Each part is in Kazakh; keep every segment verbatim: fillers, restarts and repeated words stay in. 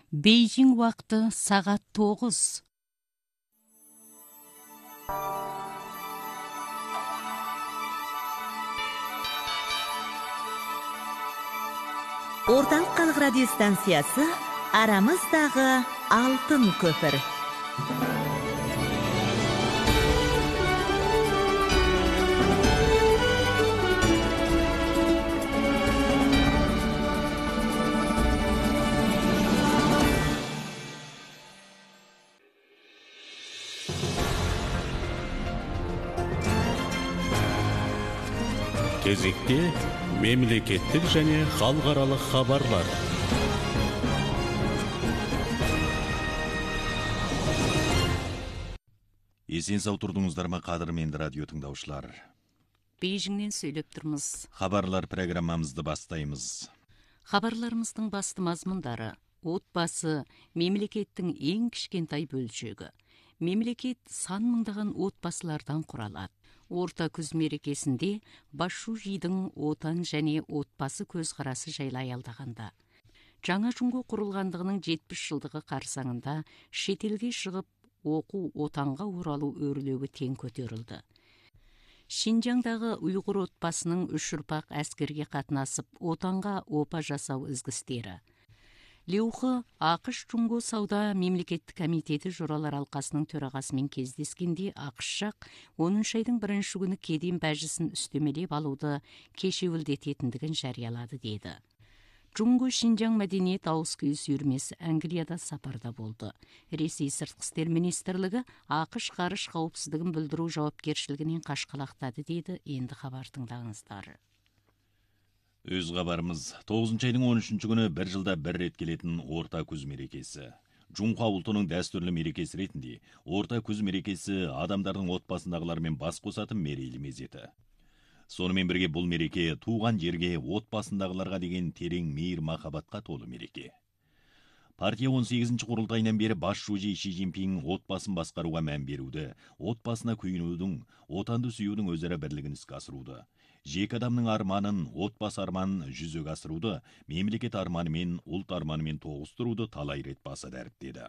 Бейжің уақыты сағат тоғыз. Орталық халық радиостанциясы арамыздағы алтын көпір. Кезекте мемлекеттік және халықаралық хабарлар. Есен сау тұрдыңыздар ма, қадірменді радио тыңдаушылар? Бейжіңнен сөйлеп тұрмыз. Хабарлар программамызды бастаймыз. Хабарларымыздың басты мазмұндары: отбасы мемлекеттің ең кішкентай бөлшегі. Мемлекет сан мыңдаған отбасылардан құралады. Орта күз мерекесінде Башужидің отан және отбасы көзқарасы жайлы аялдағанда. Жаңа Жұңго құрылғандығының жетпіс жылдығы қарсаңында шетелге шығып оқу, отанға оралу өрлеуі тең көтерілді. Шинжаңдағы ұйғыр отбасының үш ұрпақ әскерге қатынасып, отанға опа жасау ізгістері. Леухы ақш Жұңго сауда мемлекеттік комитеті жоралар алқасының төрағасымен кездескенде ақш жақ оныншы айдың бірінші күні кеден бәжісін үстемелеп алуды кешеуілдететіндігін жариялады деді. Жұңго Шинжаң мәдениет ауыз-күйіс үйірмесі Англияда сапарда болды. Ресей сыртқы істер министрлігі ақш ғарыш қауіпсіздігін білдіру жауапкершілігінен қашқалақтады дейді. Енді хабар тыңдаңыздар. Өз хабарымыз тоғызыншы айдың он үшінші күні бір жылда бір рет келетін орта күз мерекесі. Жұңқа ұлтының дәстүрлі мерекесі ретінде орта күз мерекесі адамдардың отбасындағылармен бас қосатын мерейлі мезеті. Сонымен бірге бұл мереке туған жерге, отбасындағыларға деген терең мейір махаббатқа толы мереке. Партия он сегізінші құрылтайынан бері Башужи Ши Цзиньпин отбасын басқаруға мән беруді, отбасына күйінудің, отанды сүюдің өзара бірлігін іске асыруды, жеке адамның арманын, отбасы арманын жүзеге асыруды, мемлекет арманымен, ұлт арманымен тоғыстыруды талай рет баса дәріптеді.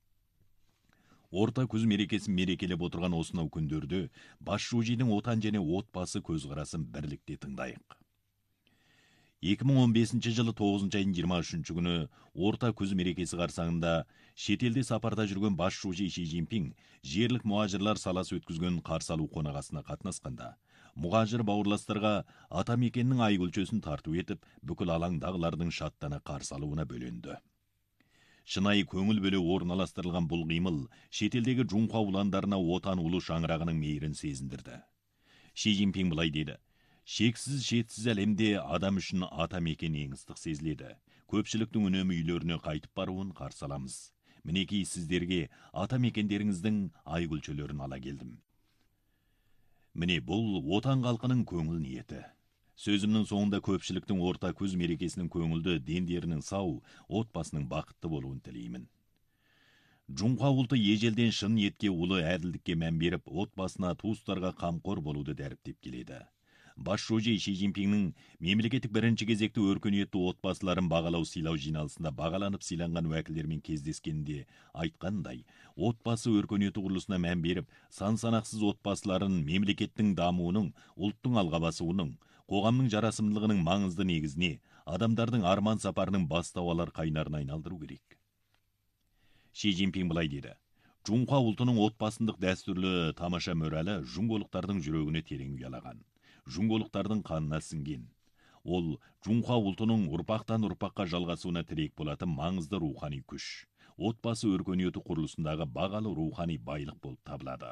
Орта күз мерекесін мерекелеп отырған осынау күндерді Башужидің отан және отбасы көзқарасын бірлікте тыңдайық. екі мың он бесінші жылы тоғызыншы айдың жиырма үшінші күні орта күз мерекесі қарсаңында шетелде сапарда жүрген Башужи Ши Цзиньпин жерлік мұғажырлар саласы өткізген қарсы алу қонағасына қатынасқанда, мұғажыр бауырластарға атамекеннің айгүлчесін тарту етіп, бүкіл алаңдағылардың шаттана қарсы алуына бөленді. Шынайы көңіл бөле орналастырылған бұл қимыл шетелдегі Жұңқа уландарына отан ұлы шаңырағының мейірін сезіндірді. Ши Цзиньпин былай деді: шексіз шетсіз әлемде адам үшін атамекен ең ыстық сезіледі. Көпшіліктің үнемі үйлеріне қайтып баруын қарсы аламыз. Мінекей сіздерге атамекендеріңіздің айгүлчелерін ала келдім. Міне бұл отан халқының көңіл ниеті. Сөзімнің соңында көпшіліктің орта күз мерекесінің көңілді, дендерінің сау, отбасының бақытты болуын тілеймін. Жұңқа ұлты ежелден шын ниетке, ұлы әділдікке мән беріп, отбасына, туыстарға қамқор болуды дәріптеп келеді. Башужи Ши Цзиньпиннің мемлекеттік бірінші кезекті өркениетті отбасыларын бағалау сыйлау жиналысында бағаланып сыйланған уәкілдермен кездескенде айтқандай, отбасы өркениеті құрылысына мән беріп, сан-санақсыз отбасыларын мемлекеттің дамуының, ұлттың алға басуының, қоғамның жарасымдылығының маңызды негізіне, адамдардың арман сапарының бастау алар қайнарына айналдыру керек. Ши Цзиньпин былай деді: Жұңқа ұлтының отбасындық дәстүрлі тамаша мөрәлі жұңголықтардың жүрегіне терең ұялаған, жұңголықтардың қанына сіңген. Ол Жұңқа ұлтының ұрпақтан ұрпаққа жалғасуына тірек болатын маңызды рухани күш, отбасы өркениеті құрылысындағы бағалы рухани байлық болып табылады.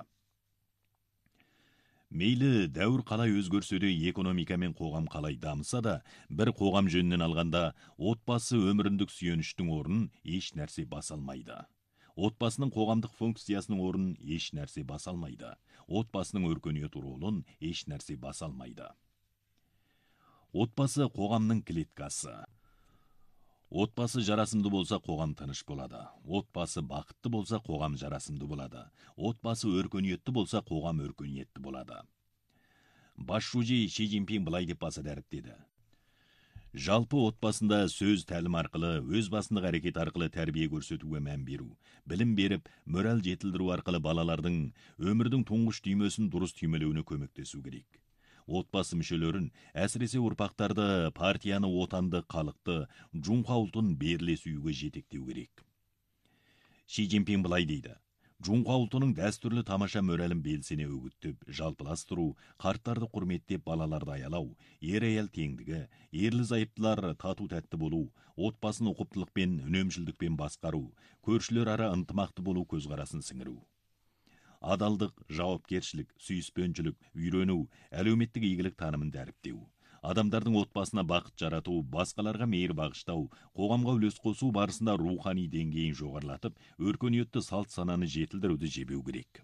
Мейлі дәуір қалай өзгерсе де, экономика мен қоғам қалай дамыса да, бір қоғам жөнінен алғанда, отбасы өміріндік сүйеніштің орнын еш нәрсе баса алмайды. Отбасының қоғамдық функциясының орнын еш нәрсе баса алмайды. Отбасының өркениет ролын еш нәрсе баса алмайды. Отбасы қоғамның клеткасы. Отбасы жарасымды болса, қоғам тыныш болады. Отбасы бақытты болса, қоғам жарасымды болады. Отбасы өркениетті болса, қоғам өркениетті болады. Башужи Ши Цзиньпин былай деп баса дәріптеді: Жалпы отбасында сөз тәлім арқылы, өз басындық әрекет арқылы тәрбие көрсетуге мән беру, білім беріп, мораль жетілдіру арқылы балалардың өмірдің тұңғыш түймесін дұрыс түймелеуіне көмектесу керек. Отбасы мүшелерін, әсіресе ұрпақтарды, партияны, отанды, халықты, Джунхуа ұлтын беріле сүюге жетектеу керек. Ши Цзиньпин былай дейді: Джунхуа ұлтының дәстүрлі тамаша моралін белсене үгіттеп, жалпыластыру, қарттарды құрметтеп, балаларды аялау, ер-әйел теңдігі, ерлі-зайыптылар тату-тәтті болу, отбасын ұқыптылықпен, үнемшілдікпен басқару, көршілер ара ынтымақты болу көзқарасын сіңіру. Адалдық, жауапкершілік, сүйіспеншілік, үйрену, әлеуметтік игілік танымын дәріптеу. Адамдардың отбасына бақыт жарату, басқаларға мейір бағыштау, қоғамға үлес қосу барысында рухани деңгейін жоғарылатып, өркениетті салт сананы жетілдіруді жебеу керек.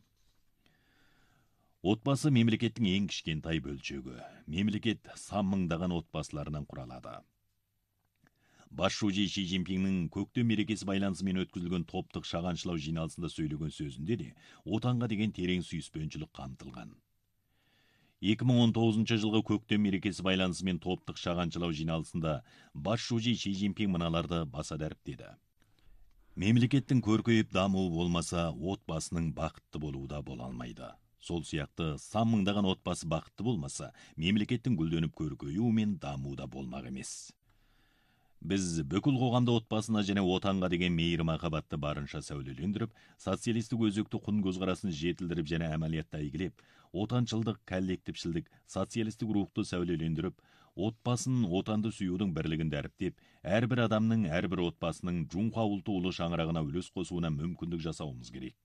Отбасы мемлекеттің ең кішкентай бөлшегі. Мемлекет сан мыңдаған отбасыларынан құралады. Басшужи Ши Цзиньпиннің көктем мерекесі байланысымен өткізілген топтық шағаншылау жиналысында сөйлеген сөзінде де отанға деген терең сүйіспеншілік қамтылған. екі мың он тоғызыншы жылғы көктем мерекесі байланысымен топтық шағаншылау жиналысында басшужи Ши Цзиньпин мыналарды баса дәріптеді. Мемлекеттің көркейіп дамуы болмаса, отбасының бақытты болуы да бола алмайды. Сол сияқты сан мыңдаған отбасы бақытты болмаса, мемлекеттің гүлденіп көркеюі мен дамуы да болмақ емес. Біз бүкіл қоғамда отбасына және отанға деген мейір махаббатты барынша сәулелендіріп, социалистік өзекті құн көзқарасын жетілдіріп және әмәлиятта игілеп, отаншылдық, коллектившілдік, социалистік рухты сәулелендіріп, отбасын, отанды сүюдің бірлігін дәріптеп, әрбір адамның, әрбір отбасының Джунхуа ұлты ұлы шаңырағына үлес қосуына мүмкіндік жасауымыз керек.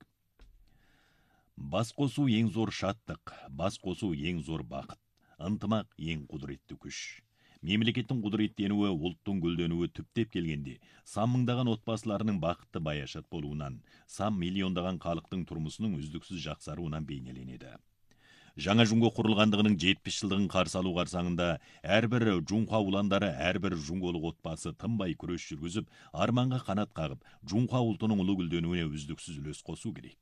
Бас қосу ең зор шаттық, бас қосу ең зор бақыт, ынтымақ ең құдіретті күш. Мемлекеттің құдыреттенуі, ұлттың гүлденуі түптеп келгенде, сан мыңдаған отбасыларының бақытты баяшат болуынан, сан миллиондаған халықтың тұрмысының үздіксіз жақсаруынан бейнеленеді. Жаңа Джунго құрылғандығының жетпіс жылдығын қарсы алу қарсаңында әрбір Джунхуа уландары, әрбір джунголық отбасы тынбай күрес жүргізіп, арманға қанат қағып, Джунхуа ұлтының ұлы гүлденуіне үздіксіз үлес қосу керек.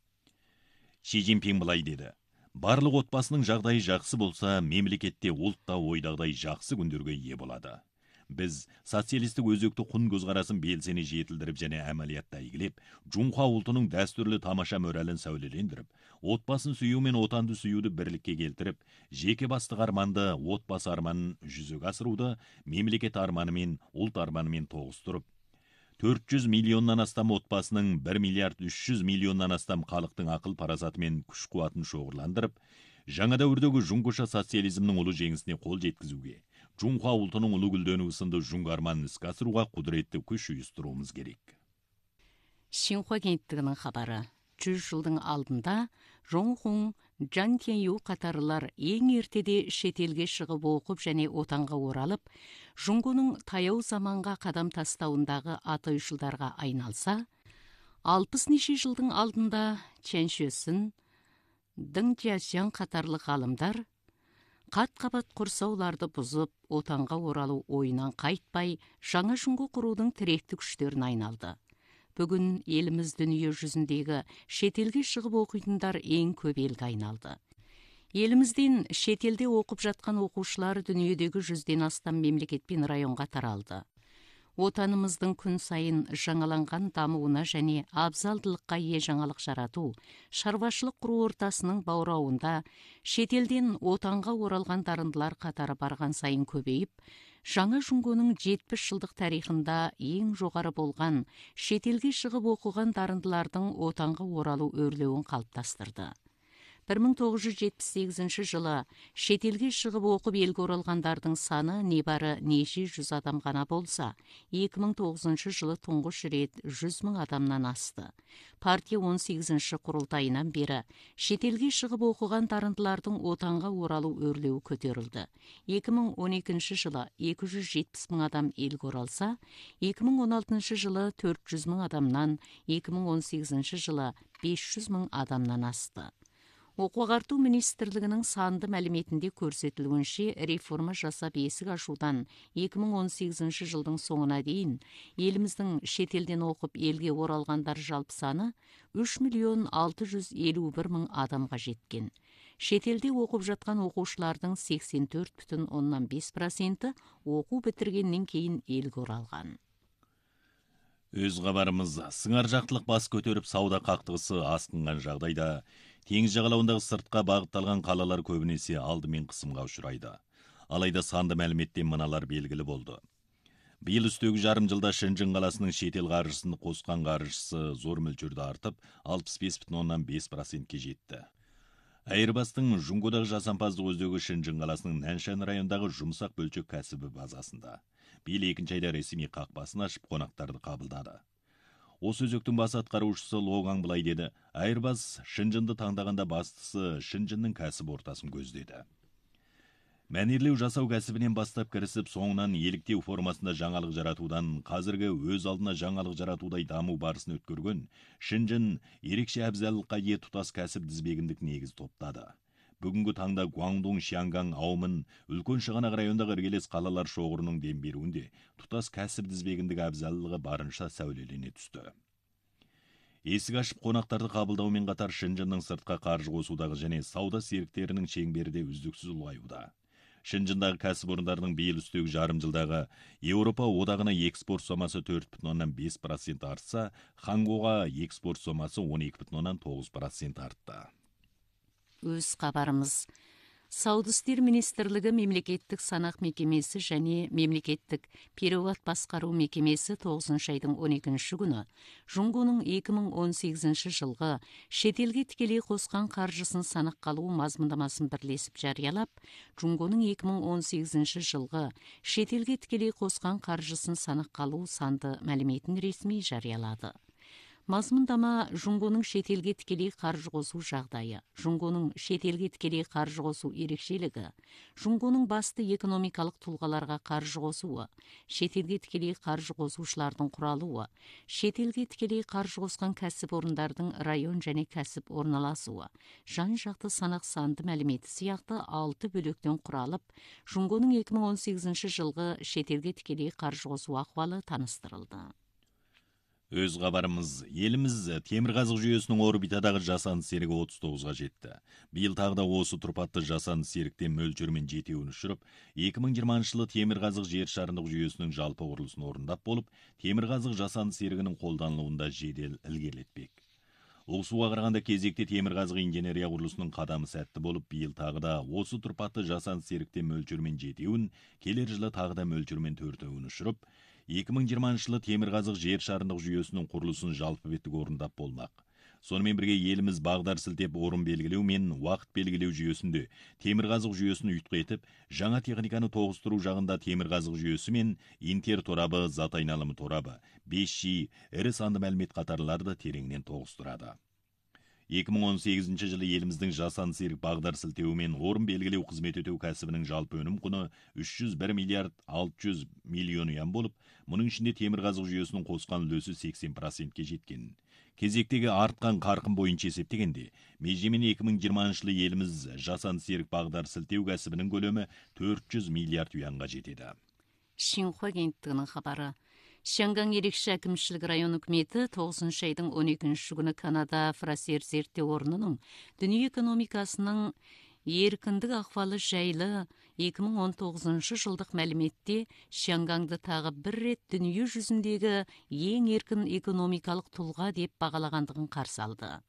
Ши Цзиньпин былай деді: Барлық отбасының жағдайы жақсы болса, мемлекетте ұлт та ойдағыдай жақсы күндерге ие болады. Біз социалистік өзекті құн көзқарасын белсене жетілдіріп және әмәлиятта игілеп, Джунхуа ұлтының дәстүрлі тамаша моралін сәулелендіріп, отбасын сүю мен отанды сүюді бірлікке келтіріп, жеке бастық арманды, отбасы арманын жүзеге асыруды мемлекет арманымен, ұлт арманымен тоғыстырып, төрт жүз миллионнан астам отбасының бір миллиард үш жүз миллионнан астам халықтың ақыл парасаты мен күш қуатын шоғырландырып, жаңа дәуірдегі жұңғыша социализмнің ұлы жеңісіне қол жеткізуге, Джунхуа ұлтының ұлы гүлденуі сынды жұңғы арманын іске асыруға құдіретті күш ұйыстыруымыз керек. Шинхуа агенттігінің хабары: жүз жылдың алдында Жоңхун, Жан Тянью қатарлылар ең ертеде шетелге шығып оқып және отанға оралып, Жұңгоның таяу заманға қадам тастауындағы атойшылдарға айналса, алпыс неше жылдың алдында Чен Шуэсін, Дың Жиасян қатарлы ғалымдар қат-қабат құрсауларды бұзып, отанға оралу ойынан қайтпай, жаңа Жұңго құрудың тіректі күштерін айналды. Бүгін еліміз дүние жүзіндегі шетелге шығып оқитындар ең көп елге айналды. Елімізден шетелде оқып жатқан оқушылар дүниедегі жүзден астам мемлекет пен районға таралды. Отанымыздың күн сайын жаңаланған дамуына және абзалдылыққа ие жаңалық жарату, шаруашылық құру ортасының баурауында шетелден отанға оралған дарындылар қатары барған сайын көбейіп, жаңа Жұңгоның жетпіс жылдық тарихында ең жоғары болған шетелге шығып оқыған дарындылардың отанға оралу өрлеуін қалыптастырды. бір мың тоғыз жүз жетпіс сегізінші жылы шетелге шығып оқып елге оралғандардың саны небары неше жүз адам ғана болса, екі мың тоғызыншы жылы тұңғыш рет жүз мың адамнан асты. Партия он сегізінші құрылтайынан бері шетелге шығып оқыған дарындылардың отанға оралу өрлеуі көтерілді. екі мың он екінші жылы екі жүз жетпіс мың адам елге оралса, екі мың он алтыншы жылы төрт жүз мың адамнан, екі мың он сегізінші жылы бес жүз мың адамнан асты. Оқу-ағарту министрлігінің санды мәліметінде көрсетілгенше, реформа жасап есік ашудан екі мың он сегізінші жылдың соңына дейін еліміздің шетелден оқып елге оралғандар жалпы саны үш миллион алты жүз елу бір мың адамға жеткен. Шетелде оқып жатқан оқушылардың сексен төрт бүтін оннан бес проценті оқу бітіргеннен кейін елге оралған. Өз хабарымыз сыңар жақтылық бас көтеріп сауда қақтығысы асқынған жағдайда теңіз жағалауындағы сыртқа бағытталған қалалар көбінесе алдымен қысымға ұшырайды. Алайда санды мәліметтен мыналар белгілі болды. Биыл үстегі жарым жылда Шэньчжэн қаласының шетел қаржысын қосқан қаржысы зор мөлшерде артып, алпыс бес бүтін оннан бес процентке жетті. Airbus'тың Жұңғодағы жасампаздық өздегі Шэньчжэн қаласының Наншан райондағы жұмсақ бөлшек кәсібі базасында. Биыл екінші айда ресми қақпасын ашып, қонақтарды қабылдады. Осы өзектің бас атқарушысы Логаң былай деді: Airbus Шэньчжэнді таңдағанда бастысы Шэньчжэннің кәсіп ортасын көздеді. Мәнерлеу жасау кәсібінен бастап кірісіп, соңынан еліктеу формасында жаңалық жаратудан қазіргі өз алдына жаңалық жаратудай даму барысын өткерген Шэньчжэн ерекше әбзалылыққа ие тұтас кәсіп тізбегіндік негіз топтады. Бүгінгі таңда Гуаңдун, Шианган, Аумын, үлкен шығанақ райондағы іргелес қалалар шоғырының дем беруінде тұтас кәсіп тізбегіндік әбзалылығы барынша сәулелене түсті. Есік ашып қонақтарды қабылдаумен қатар Шэньчжэннің сыртқа қаржы қосудағы және сауда серіктерінің шеңберде үздіксіз ұлғаюда. Шэньчжэндағы кәсіпорындардың биыл үстегі жарым жылдағы Еуропа одағына экспорт сомасы төрт бүтін оннан бес процент артса, Хангоға экспорт сомасы он екі бүтін оннан тоғыз процент артты. Өз хабарымыз. Сауда істер министрлігі мемлекеттік санақ мекемесі және мемлекеттік перевод басқару мекемесі тоғызыншы айдың он екінші күні Жұңғоның екі мың он сегізінші жылғы шетелге тікелей қосқан қаржысын санаққа алу мазмұндамасын бірлесіп жариялап, Жұңғоның екі мың он сегізінші жылғы шетелге тікелей қосқан қаржысын санаққа алу санды мәліметін ресми жариялады. Мазмұндама Жұңғоның шетелге тікелей қаржы қосу жағдайы, Жұңғоның шетелге тікелей қаржы қосу ерекшелігі, Жұңғоның басты экономикалық тұлғаларға қаржы қосуы, шетелге тікелей қаржы қосушылардың құралуы, шетелге тікелей қаржы қосқан кәсіпорындардың район және кәсіп орналасуы, жан-жақты санақ санды мәліметі сияқты алты бөлектен құралып, Жұңғоның екі мың он сегізінші жылғы шетелге тікелей қаржы қосу ахуалы таныстырылды. Өз хабарымыз, еліміз темірқазық жүйесінің орбитадағы жасанды серігі отыз тоғызға жетті. Биыл тағы да осы тұрпатты жасанды серіктен мөлшермен жетеуін ұшырып, екі мың жиырмасыншы жылы темірқазық жер шарындық жүйесінің жалпы құрылысын орындап болып, темірқазық жасанды серігінің қолданылуында жедел ілгерілетпек. Ұлсуға қарағанда кезекте темірқазық инженерия құрылысының қадамы сәтті болып, биыл тағы да осы тұрпатты жасанды серіктен мөлшермен жетеуін, келер жылы тағы да мөлшермен төртеуін ұшырып, екі мың жиырмасыншы жылы темірқазық жер шарындық жүйесінің құрылысын жалпы беттік орындап болмақ. Сонымен бірге еліміз бағдар сілтеп орын белгілеу мен уақыт белгілеу жүйесінде темірқазық жүйесін ұйытқы етіп, жаңа техниканы тоғыстыру жағында темірқазық жүйесі мен интер торабы, зат айналымы торабы, бес джи, ірі санды мәлімет қатарларды тереңнен тоғыстырады. екі мың он сегізінші жылы еліміздің жасанды серік бағдар сілтеу мен орын белгілеу қызмет ету кәсібінің жалпы өнім құны үш жүз бір миллиард алты жүз миллион юан болып, мұның ішінде темірқазық жүйесінің қосқан үлесі сексен процентке жеткен. Кезектегі артқан қарқын бойынша есептегенде, межемен екі мың жиырмасыншы жылы еліміз жасанды серік бағдар сілтеу кәсібінің көлемі төрт жүз миллиард юанға жетеді. Шинхуа агенттігінің хабары. Шианган ерекше әкімшілік район үкіметі тоғызыншы айдың он екінші күні Канада Фрасер зерттеу орнының дүние экономикасының еркіндік ахуалы жайлы екі мың он тоғызыншы жылдық мәліметте Шиангаңды тағы бір рет дүние жүзіндегі ең еркін экономикалық тұлға деп бағалағандығын қарсы алды.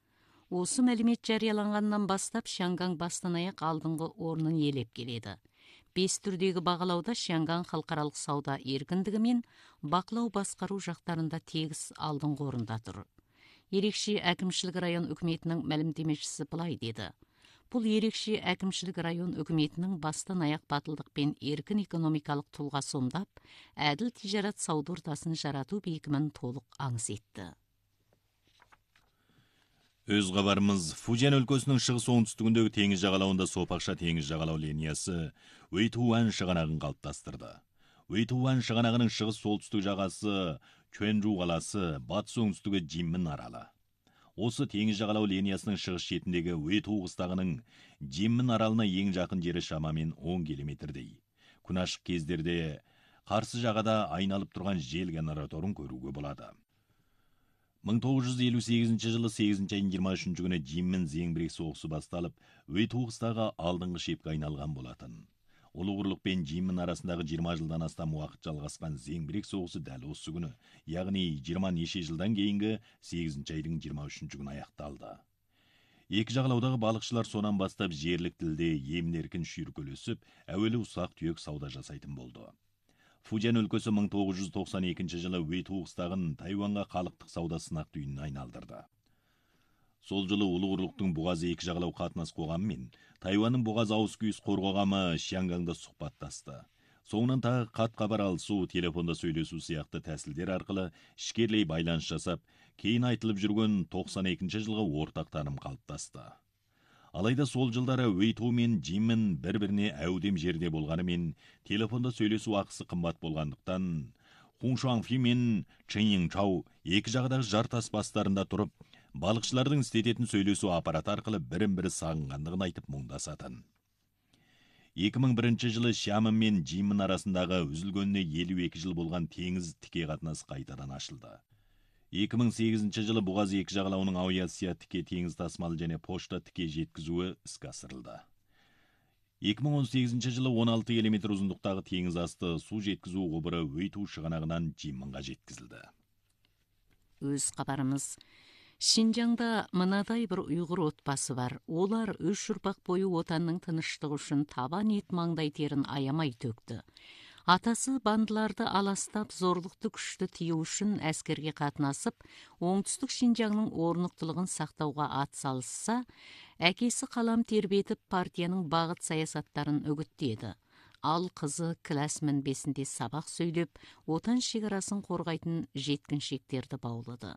Осы мәлімет жарияланғаннан бастап Шиангаң бастан аяқ алдыңғы орнын иелеп келеді. Бес түрдегі бағалауда Шианган халықаралық сауда еркіндігі мен бақылау басқару жақтарында тегіс алдыңғы орында тұр. Ерекше әкімшілік район үкіметінің мәлімдемешісі былай деді: Бұл ерекше әкімшілік район үкіметінің бастан аяқ батылдық пен еркін экономикалық тұлға сомдап, әділ тижарат сауда ортасын жарату биігімін толық аңыс етті. Өз хабарымыз, Фужан өлкесінің шығыс оңтүстігіндегі теңіз жағалауында Сопақша теңіз жағалау линиясы Уэйтуан шығанағын қалыптастырды. Уэйтуан шығанағының шығыс солтүстік жағасы Чуэнжу қаласы, батыс оңтүстігі Жиммин аралы. Осы теңіз жағалау линиясының шығыс шетіндегі Уэйту қыстағының Жиммин аралына ең жақын жері шамамен он километрдей. Күн ашық кездерде қарсы жағада айналып тұрған жел генераторын көруге болады. мың тоғыз жүз елу сегізінші жылы сегізінші айдың жиырма үшінші күні Жиммен Зеңбірек соғысы басталып, Өйтуғыстағы алдыңғы шепке айналған болатын. Ұлы Құрлық пен Жиммен арасындағы жиырма жылдан астам уақыт жалғасқан Зеңбірек соғысы дәл осы күні, яғни жиырма неше жылдан кейінгі сегізінші айдың жиырма үшінші күні аяқталды. Екі жағалаудағы балықшылар сонан бастап жерлік тілде емін-еркін шүйіркелесіп, әуелі ұсақ-түйек сауда жасайтын болды. Фудзян өлкесі мың тоғыз жүз тоқсан екінші жылы Өйтуғыстағын Тайваньға халықтық сауда сынақ түйінін айналдырды. Сол жылы Ұлы Құрлықтың бұғазы екі жағалау қатынас қоғамымен Тайваньның бұғаз ауыз күйіс қорғағамы Шиангаңда сұхбаттасты. Соңынан тағы қат хабар алысу, телефонда сөйлесу сияқты тәсілдер арқылы ішкерлей байланыс жасап, кейін айтылып жүрген тоқсан екінші жылғы ортақ таным қалыптасты. Алайда сол жылдары Өйту мен Жиммен бір-біріне әудем жерде болғанымен, телефонда сөйлесу ақысы қымбат болғандықтан, Хуншуанфи мен Чэньинчжау екі жағадағы жартас бастарында тұрып, балықшылардың істететін сөйлесу аппараты арқылы бірін-бірі сағынғандығын айтып мұңдасатын. екі мың бірінші жылы Шиамын мен Жиммен арасындағы үзілгеніне елу екі жыл болған теңіз тіке қатынас қайтадан ашылды. екі мың сегізінші жылы бұғаз екі жағалауының Аоясия тіке теңіз тасымалы және пошта тіке жеткізуі іске асырылды. екі мың он сегізінші жылы он алты километр ұзындықтағы теңіз асты су жеткізу құбыры Өйту шығанағынан Жимменға жеткізілді. Өз хабарымыз. Шинжаңда мынадай бір ұйғыр отбасы бар. Олар үш ұрпақ бойы отанның тыныштығы үшін табан ет маңдай терін аямай төкті. Атасы бандыларды аластап, зорлықты күшті тыю үшін әскерге қатынасып, оңтүстік Шинжаңның орнықтылығын сақтауға ат салысса, әкесі қалам тербетіп партияның бағыт саясаттарын үгіттеді. Ал қызы класс мінбесінде сабақ сөйлеп, отан шекарасын қорғайтын жеткіншектерді баулыды.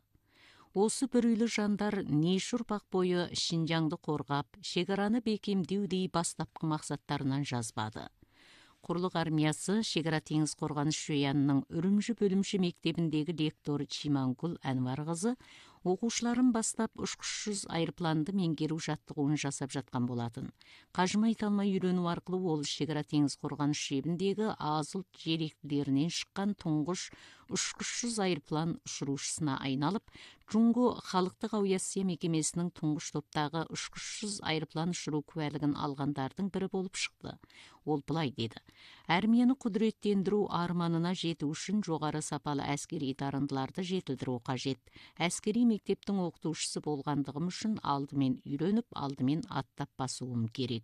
Осы бір үйлі жандар неше ұрпақ бойы Шинжаңды қорғап, шекараны бекемдеудей бастапқы мақсаттарынан жазбады. Құрлық армиясы шекара теңіз қорғаныс жүйенінің Үрімжі бөлімші мектебіндегі лектор Чимангул Әнвар қызы оқушыларын бастап ұшқышсыз айырпланды меңгеру жаттығуын жасап жатқан болатын. Қажымай талмай үйрену арқылы ол шекара теңіз қорғаныс шебіндегі аз ұлт желектілерінен шыққан тұңғыш ұшқышсыз айырплан ұшырушысына айналып, Джунго халықтық авиация мекемесінің тұңғыш топтағы ұшқышсыз айырплан ұшыру куәлігін алғандардың бірі болып шықты. Ол былай деді: армияны құдіреттендіру арманына жету үшін жоғары сапалы әскери дарындыларды жетілдіру қажет. Әскери мектептің оқытушысы болғандығым үшін алдымен үйреніп, алдымен аттап басуым керек.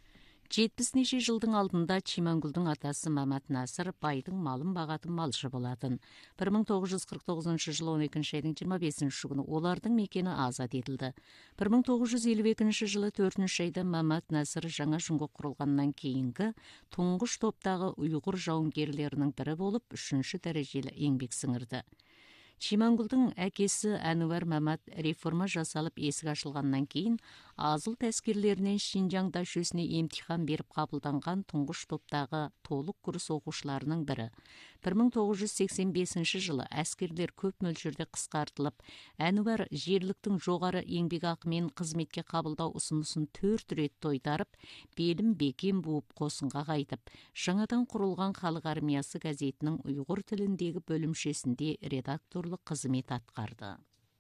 жетпіс неше жылдың алдында Чимангулдың атасы Мамат Насыр байдың малын бағатын малшы болатын. бір мың тоғыз жүз қырық тоғызыншы жылы он екінші айдың жиырма бесінші күні олардың мекені азат етілді. бір мың тоғыз жүз елу екінші жылы төртінші айда Мамат Насыр жаңа Жунго құрылғаннан кейінгі тұңғыш топтағы ұйғыр жауынгерлерінің бірі болып, үшінші дәрежелі еңбек сіңірді. Чимангулдың әкесі Әнуар Мамат реформа жасалып есік ашылғаннан кейін аз ұлт әскерлерінен Шинжаң дашөсіне емтихан беріп қабылданған тұңғыш топтағы толық курс оқушыларының бірі. бір мың тоғыз жүз сексен бесінші жылы әскерлер көп мөлшерде қысқартылып, Әнуар жерліктің жоғары еңбекақымен қызметке қабылдау ұсынысын төрт рет тойтарып, белім бекем буып қосынға қайтып, жаңадан құрылған халық армиясы газетінің ұйғыр тіліндегі бөлімшесінде редакторлық қызмет атқарды.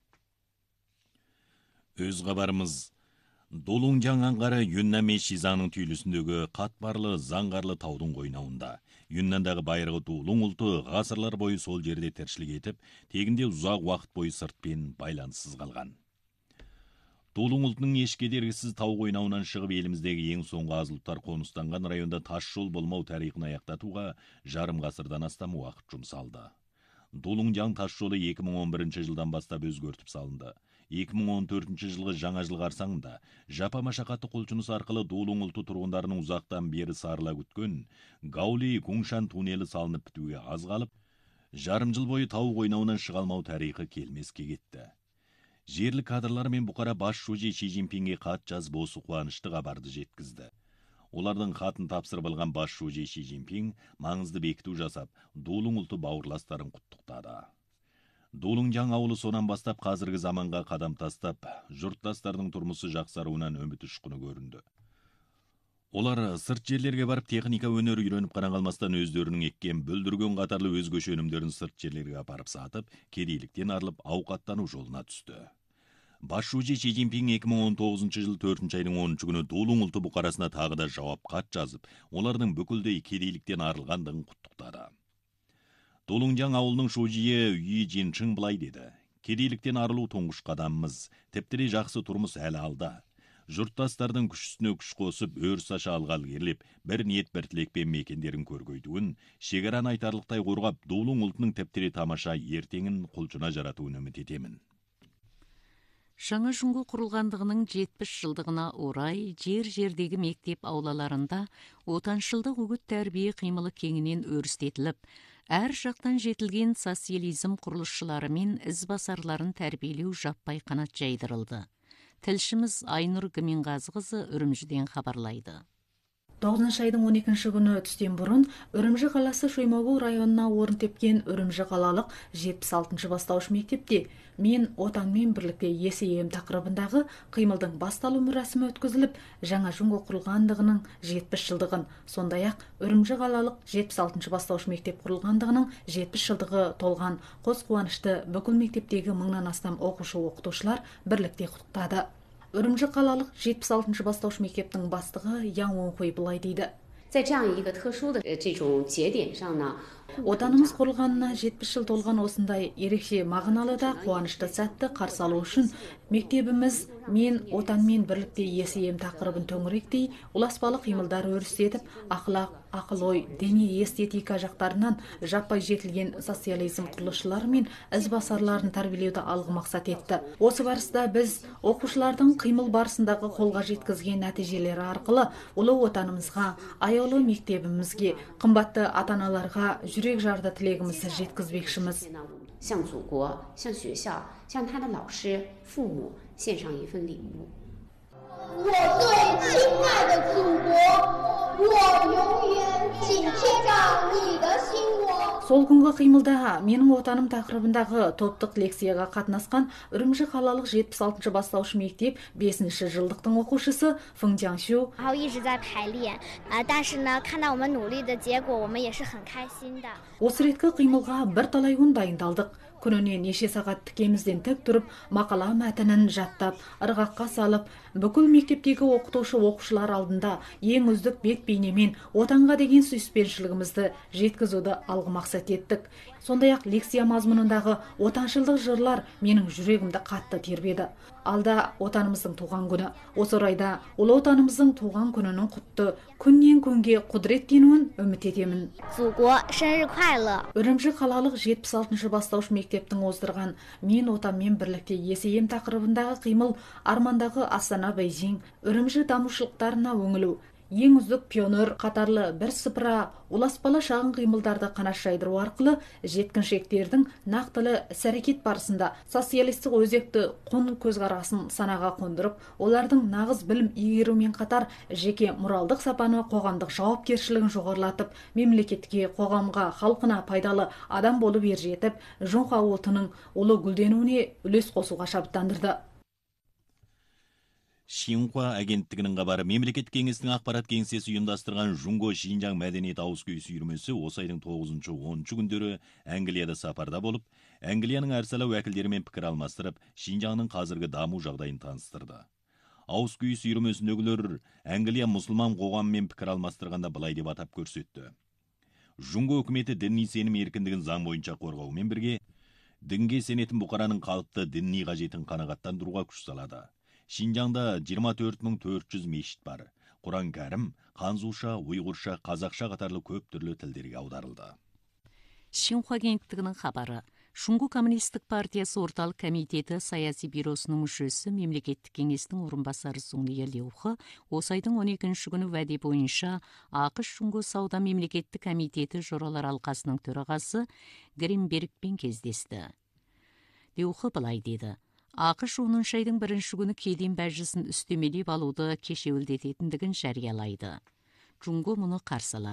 Өз хабарымыз. Долуңжаң аңғары Юннаме Шизаның түйілісіндегі қатпарлы заңғарлы таудың қойнауында. Юннандағы байырғы Дулуң ұлты ғасырлар бойы сол жерде тіршілік етіп, тегінде ұзақ уақыт бойы сыртпен байланыссыз қалған. Дулуң ұлтының еш кедергісіз тау қойнауынан шығып еліміздегі ең соңғы аз ұлттар қоныстанған районда тас жол болмау тарихын аяқтатуға жарым ғасырдан астам уақыт жұмсалды. Долуңжаң тас жолы екі мың он бірінші жылдан бастап өзгертіп салынды. екі мың он төртінші жылғы жаңа жыл қарсаңында жапа машақаты құлшыныс арқылы Долуң ұлты тұрғындарының ұзақтан бері сарыла күткен Гаули Гуңшан туннелі салынып бітуге аз қалып, жарым жыл бойы тау қойнауынан шыға алмау тарихы келмеске кетті. Жерлік кадрлар мен бұқара бас шөже Ши Цзиньпинге хат жазып осы қуанышты хабарды жеткізді. Олардың хатын тапсырып алған бас шөже Ши Цзиньпин маңызды бекіту жасап, Долуң ұлты бауырластарын құттықтады. Долуңжаң ауылы сонан бастап қазіргі заманға қадам тастап, жұрттастардың тұрмысы жақсаруынан үміт ұшқыны көрінді. Олар сырт жерлерге барып техника өнері үйреніп қана қалмастан өздерінің еккен бүлдірген қатарлы өзгөчө өнімдерін сырт жерлерге апарып сатып, кедейліктен арылып ауқаттану жолына түсті. Баш шужи Си Цзиньпин эки миң он тогузунчу жыл төртүнчү айдын онунчу күнү Дулуң улту букарасына тагы да жауап кат жазып, олардын бүкүлдөй кедейликтен арылгандыгын куттуктады. Дулуңжаң ауылының шужие Үй Жинчың былай деди: "Кедейликтен арылуу туңгуш кадамыбыз, тептири жакшы турмуз әлі алда. Журттастардын күчүсүнө күч косуп, өр саша алгалы келип, бир ниет бир тилекпен мекендерин көргөйдүгүн, шегараны айтарлыктай коргап, Дулуң ултунун тептири тамаша эртеңин кулчуна жаратууну үмүт этемин." Жаңа Жунго курулгандыгынын жетимиш жылдыгына орай жер-жердеги мектеп аулаларында отанчылдык үгүт тарбие кыймылы кеңинен өрүстетилип, әр жактан жетилген социализм курулушчулары мен избасарларын тәрбиелеу жаппай канат жайдырылды. Тілшіміз Айнұр Гіминғазы кызы Үрүмжүден хабарлайды. тогузунчу айдын он экинчи күнү түстен бурун Үрүмжү каласы Шоймогул районуна орун тепкен Үрүмжү калалык жетимиш алтынчы баштауыш мектепте "Мен отан менен бирликте эсейем" такырыбындагы кыймылдын башталуу мурасымы өткөзүлүп, Жаңа Жунго курулгандыгынын жетимиш жылдыгын, сондай ак Үрүмжү калалык жетимиш алтынчы баштауыш мектеп курулгандыгынын жетимиш жылдыгы толган коз кубанычты бүкүл мектептеги мыңдан астам окуучу окутуучулар бирликте куттуктады. Үрүмжү калалык жетимиш алтынчы баштауыш мектептин бастыгы Яң Оңхуй былай дейди: "Отанымыз курулганына жетимиш жыл толган осындай эрекче магыналуу да кубанычты сәтти каршы алуу үчүн мектебimiz "Мен отан менен бирликте эсейем" такырыбын төңүрөктөй уласпалы кыймылдар өрүстетип, акылак, акыл ой, диний эстетика жактарынан жаппай жетилген социализм курулушчулары мен избасарларын тарбиелөөдү алгы максат этти. Осы барысында биз окуучулардын кыймыл барысындагы колго жеткизген натыйжелери аркылуу улуу отаныбызга, аялуу мектебимизге, кымбатты ата-аналарга жүрек жарды тилегибизди жеткизбекчимиз. 向祖国、向学校、向他的老师、父母献上一份礼物。 我最亲爱的祖国，我永远紧贴着你的心窝。 Сол күнгө кыймылда менин отаным такырыбындагы топтук лекцияга катнашкан Үрүмжү калалык жетимиш алтынчы баштауыш мектеп бешинчи жылдыктын окуучусу Фың Жаңшу. 然后一直在排练，啊，但是呢，看到我们努力的结果，我们也是很开心的。 Осы ретке кыймылга бир талай күн дайындалдык. Күнүнө неше сагат тикемизден тек туруп, макала мәтінін жаттап, ыргакка салып, бүкүл мектептеги окутуучу окуучулар алдында эң үздүк бет бейнемен отанга деген сүйүспенчилигибизди жеткизүүдү алгы максат еттик. Сондай ак лекция мазмунундагы отанчылдык жырлар менин жүрөгүмдү катты тербеди. Алда отанымыздын тууган күнү. Осы орайда улуу отанымыздын тууган күнүнүн куттуу, күннен күнгө кудуреттенүүн үмүт этемин. 祖国生日快乐！ Үрүмжү калалык жетимиш алтынчы баштауыш мектептин оздурган "Мен отан менен бирликте эсейем" такырыбындагы кыймыл Армандагы Астана, Бейжиң, Үрүмжү дамушулуктарына өңүлүү, эң үздүк пионер катарлы бир сыпыра уласпалы шагын кыймылдарды канат жайдыруу аркылуу жеткинчектердин нактылы ис-аракет барысында социалисттик өзектүү кун көз карасын санага кондуруп, олардын нагыз билим ийгерүү менен катар жеке муралдык сапаны, коомдук жоопкерчилигин жогорулатып, мемлекетке, коомго, халкына пайдалы адам болуп ержетип, Жунха улутунун улуу гүлдөнүүнү үлес косууга шабыттандырды. Шинхуа агенттигинин кабары мемлекеттик кеңештин акпарат кеңсеси уюмдастырган Жунго Шинжаң мәдениет ауыз күйүүсү үйрмөсү осы айдын тогузунчу онунчу күндөрү Англияда сапарда болуп, Англиянын ар сала вакилдери менен пикир алмаштырып, Шинжаңдын азыркы дамуу жагдайын таныстырды. Ауыз күйүүсү үйрмөсүндөгүлөр Англия мусулман коому менен пикир алмаштырганда былай деп атап көрсөттү. Жунго өкмөтү диний сеним эркиндигин заң боюнча коргоо менен бирге динге сенетин букаранын калыпты диний кажетин канагаттандырууга күч салады. Шинжаңда жыйырма төрт миң төрт жүз мешит бар. Куран Кәрим канзуша, уйгурша, казакша катарлы көп түрлүү тилдерге аударылды. Шинхуа агенттигинин хабары. Шуңгу коммунисттик партиясы орталык комитети саясий бюросунун мүшөсү мемлекеттик кеңештин орун басары Сунлия Леухы осы айдын он экинчи күнү ваде боюнча АКШ Шуңгу сауда мемлекеттик комитети жоралар алкасынын төрагасы Гринбергпен кездешти. Леухы былай деди: АКШ онунчу айдын биринчи күнү Кедин бажысын үстөмелеп алууду кешеүлдететиндигин жарыялайды. Жунго муну каршы алат.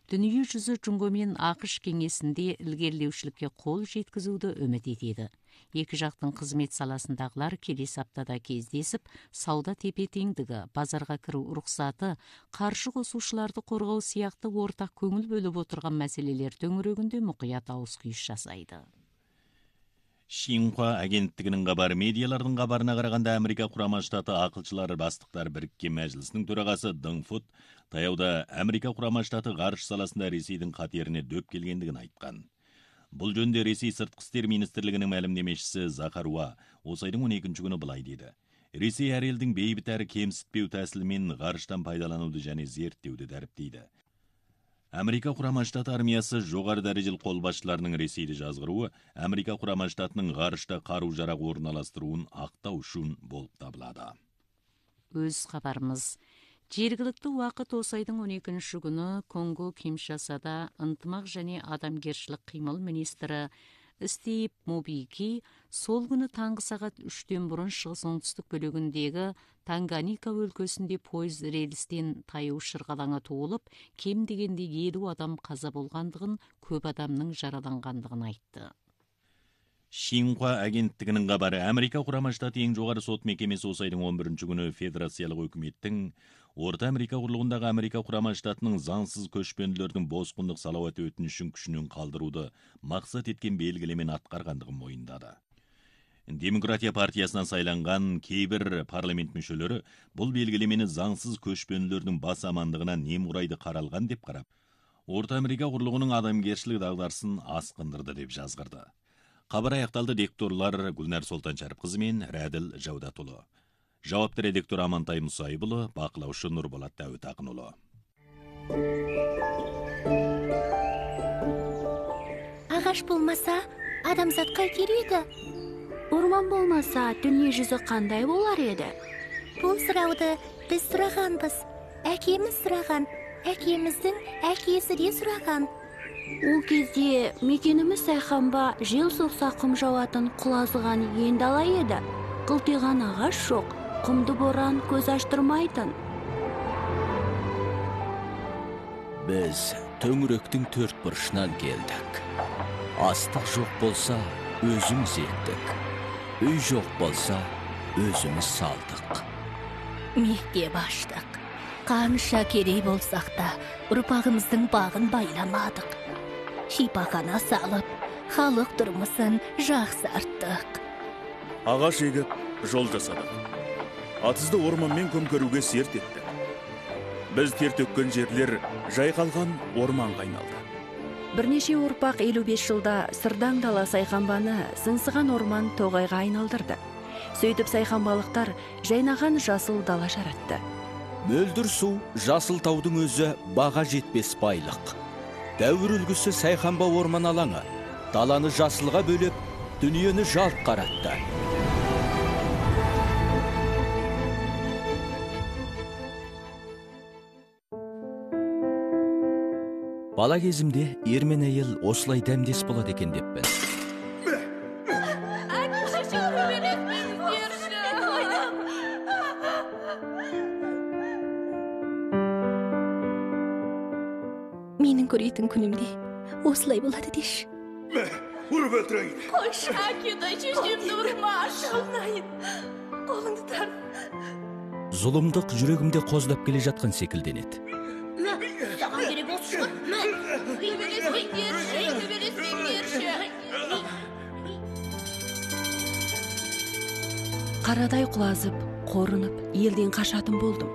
дүние жүзі Жұңго мен ақш кеңесінде ілгерілеушілікке қол жеткізуді үміт етеді. Екі жақтың қызмет саласындағылар келесі аптада кездесіп, сауда тепе-теңдігі, базарға кіру рұқсаты, қаржы қосушыларды қорғау сияқты ортақ көңіл бөліп отырған мәселелер төңірегінде мұқият ауыс-түйіс жасайды. Шинхуа агенттігінің хабары медиалардың хабарына қарағанда Америка құрама штаты ақылшылар бастықтар біріккен мәжілісінің төрағасы Дың Фут таяуда Америка құрама штаты ғарыш саласында Ресейдің қатеріне дөп келгендігін айтқан. Бұл жөнде Ресей сыртқы істер министрлігінің мәлімдемешісі Захаруа осы айдың он екінші күні былай деді. Ресей әр елдің бейбіт әрі кемсітпеу тәсілімен ғарыштан пайдалануды және зерттеуді дәріптейді. Америка құрама штаты армиясы жоғары дәрежелі қолбасшыларының Ресейді жазғыруы Америка құрама штатының ғарышта қару-жарақ орналастыруын ақтау үшін болып табылады. Өз хабарымыз. Жергілікті уақыт осы айдың он екінші күні Конго Киншасада ынтымақ және адамгершілік қимыл министрі Стив Мобики сол күні таңғы сағат үштен бұрын шығыс оңтүстік бөлігіндегі Танганика өлкесінде пойыз рельстен таяу шырғалаңы туылып, кем дегенде елу адам қаза болғандығын, көп адамның жараланғандығын айтты. Шинхуа агенттігінің хабары Америка құрама штаты ең жоғары сот мекемесі осы айдың он бірінші күні федерациялық үкіметтің Орта Америка құрлығындағы Америка құрама штатының заңсыз көшпенділердің босқындық салауат өтінішін күшінен қалдыруды мақсат еткен белгілемен атқарғандығын мойындады. Демократия партиясынан сайланған кейбір парламент мүшелері бұл белгілемені заңсыз көшпенділердің бас амандығына немұрайды қаралған деп қарап, Орта Америка құрлығының адамгершілік дағдарысын асқындырды деп жазғырды. Хабар аяқталды. Редакторлар Гүлнәр Солтаншәріпқызы мен Рәділ Жаудатұлы. Жауапты редактор Амантай Мұсайбұлы, бақылаушы Нұрболат Дәуітақынұлы. Ағаш болмаса, адамзат қай кереді? Орман болмаса, дүние жүзі қандай болар еді? Бұл сұрауды біз сұрағанбыз. Әкеміз сұраған, әкеміздің әкесі де сұраған. Ол кезде мекеніміз Сайханба жел соқса құм жауатын құлазыған енді ала еді. Қылтиған ағаш жоқ, құмды боран көз аштырмайтын. Біз төңіректің төрт бұрышынан келдік. Астық жоқ болса, өзіміз ектік. Үй жоқ болса, өзіміз салдық. Мектеп аштық. Қанша керей болсақ та, ұрпағымыздың бағын байламадық. Шипахана салып, халық тұрмысын жақсарттық. Ағаш егіп, жол жасадық. Атызды орманмен көмкеруге серт етті. Біз тер төккен жерлер жайқалған орманға айналды. Бірнеше ұрпақ елу бес жылда сырдаң дала Сайханбаны сыңсыған орман тоғайға айналдырды. Сөйтіп сайханбалықтар жайнаған жасыл дала жаратты. Мөлдір су, жасыл таудың өзі баға жетпес байлық. Дәуір үлгісі Сайханба орман алаңы, даланы жасылға бөліп, дүниені жалт қаратты. Бала кезімде ер мен әйел осылай дәмдес болады екен деппін. Менің көретін күнімде осылай болады деші. Ұрып өлтірейін. Қойшы, әкеді, шешемді ұрмашы. Қолыңды тар. Зұлымдық жүрегімде қоздап келе жатқан секілденеді. Саған керек осы шын. Төбелеспеңдерші, төбелеспеңдерші. Қарадай құлазып, қорынып, елден қашатын болдым.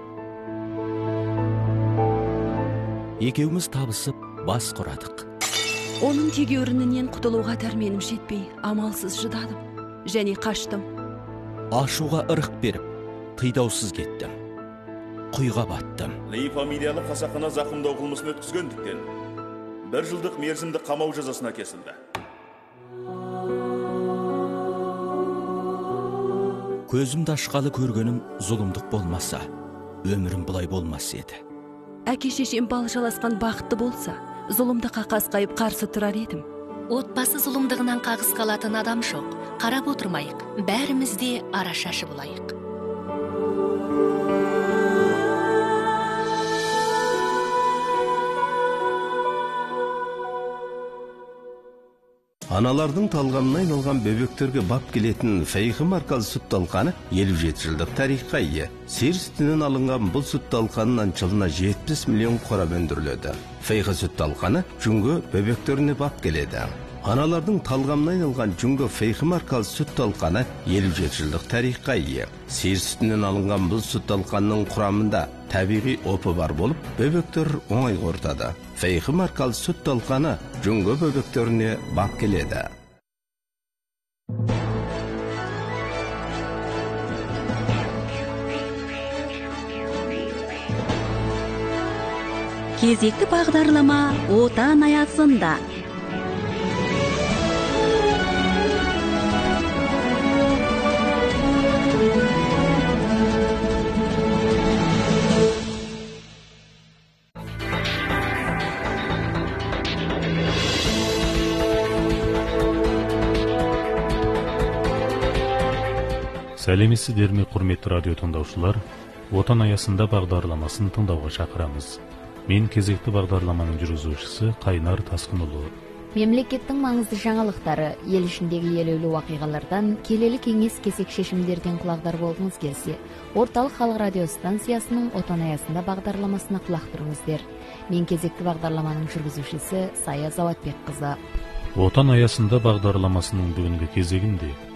Екеуміз табысып, бас құрадық. Оның тегеурінінен құтылуға дәрменім жетпей, амалсыз жыдадым. Және қаштым. Ашуға ырық беріп, қидаусыз кеттім. Құйға баттым. Ли фамилиялы қасақана зақымдау қылмысын өткізгендіктен бір жылдық мерзімді қамау жазасына кесілді. Көзімді ашқалы көргенім зұлымдық болмаса, өмірім бұлай болмас еді. Әке шешем балжаласқан бақытты болса, зұлымдыққа қасқайып қарсы тұрар едім. Отбасы зұлымдығынан қағыс қалатын адам жоқ. Қарап отырмайық, бәріміз де арашашы болайық. Аналардың талғамына айналған бөбектерге бап келетін Фейхи маркалы сүт талқаны елу жеті жылдық тарихқа ие. Сиыр сүтінен алынған бұл сүт талқанынан жылына жетпіс миллион қорап өндіріледі. Фейхи сүт талқаны жүнгі бөбектеріне бап келеді. Аналардың талғамына айналған жүнгі Фейхи маркалы сүт талқаны елу жеті жылдық тарихқа ие. Сиыр сүтінен алынған бұл сүт талқанының құрамында табиғи опы бар болып, бөбектер оңай қорытады. Фейхи маркалы сүт талқаны жүнгі бөбектеріне бап келеді. Кезекті бағдарлама отан аясында. Сәлеметсіздер ме, құрметті радио тыңдаушылар? Отан аясында бағдарламасын тыңдауға шақырамыз. Мен кезекті бағдарламаның жүргізушісі Қайнар Тасқынұлы. Мемлекеттің маңызды жаңалықтары, ел ішіндегі елеулі уақиғалардан, келелі кеңес кесек шешімдерден құлағдар болғыңыз келсе, Орталық халық радио станциясының отан аясында бағдарламасына құлақ тұрыңыздар. Мен кезекті бағдарламаның жүргізушісі Сая Заватбекқызы. Отан аясында бағдарламасының бүгінгі кезегінде